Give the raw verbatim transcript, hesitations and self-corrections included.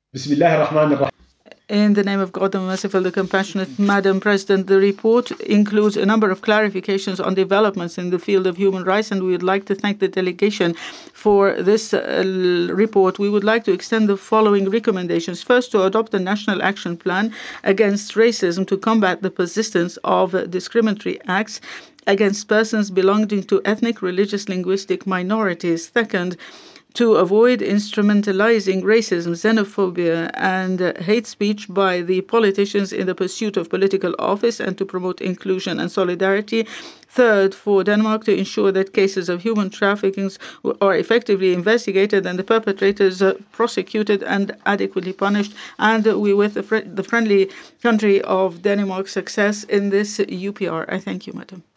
Bismillah ar-Rahman ar-Rahim. In the name of God, the merciful, the compassionate, Madam President, the report includes a number of clarifications on developments in the field of human rights, and we would like to thank the delegation for this uh, report. We would like to extend the following recommendations. First, to adopt a national action plan against racism to combat the persistence of uh, discriminatory acts against persons belonging to ethnic, religious, linguistic minorities. Second, to avoid instrumentalizing racism, xenophobia, and uh, hate speech by the politicians in the pursuit of political office and to promote inclusion and solidarity. Third, for Denmark to ensure that cases of human trafficking are effectively investigated and the perpetrators uh, prosecuted and adequately punished. And uh, we wish the, fr- the friendly country of Denmark success in this U P R. I thank you, Madam.